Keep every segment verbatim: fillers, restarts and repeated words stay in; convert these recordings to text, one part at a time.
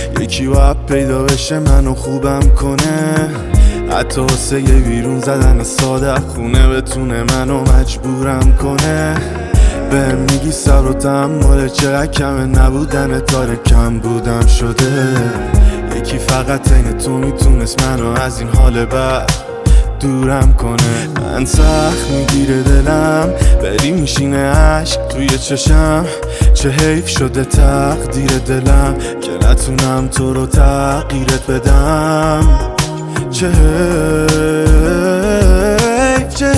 یکی باید پیدا بشه منو خوبم کنه، حتی واسه یه بیرون زدن ساده خونه بتونه منو مجبورم کنه. بهم میگی سر و تحمل چقدر کمه، نبودن تاره کم بودم شده. یکی فقط این تو میتونست منو از این حال بد دورم کنه. من سخت میگیره دلم بری میشینه عشق توی چشم، چه حیف شده تقدیر دلم که نتونم تو رو تغییرت بدم. چه حیف چه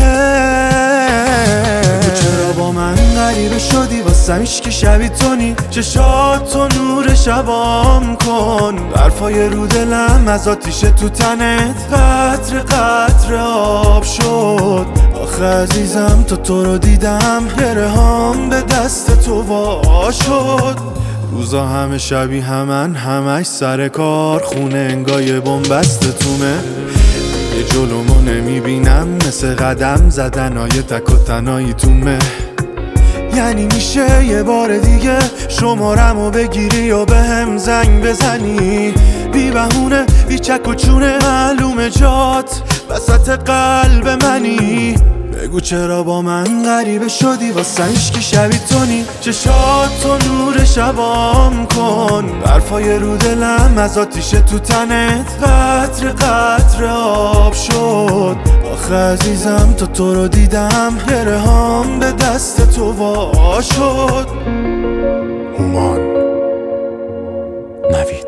حیف چرا با من غریبه شدی، واسم که شبی تونی، چشات تو نور شبام کن. برفای رو دلم از آتیش تو تنت قطر قطر آب شد. آخه عزیزم تا تو رو دیدم گره هام به دست تو وا شد. روزا همه شبی همن همش سر کار، خونه انگای بومبست تومه. یه جلومو نمیبینم مثل قدم زدن های تک و تنهایی تومه. یعنی میشه یه بار دیگه شمارمو بگیری و به هم زنگ بزنی، بی بهونه بی چک و چونه معلومه جات وسط قلب منی. بگو چرا با من غریبه شدی، واسه که شبی تونی، چشات تو نور شبام کن. برفای رو دلم از آتیش تو تنت قطر قطر آب شد. آخه عزیزم تا تو رو دیدم گره هام به دست تو وا شد. هومان نوید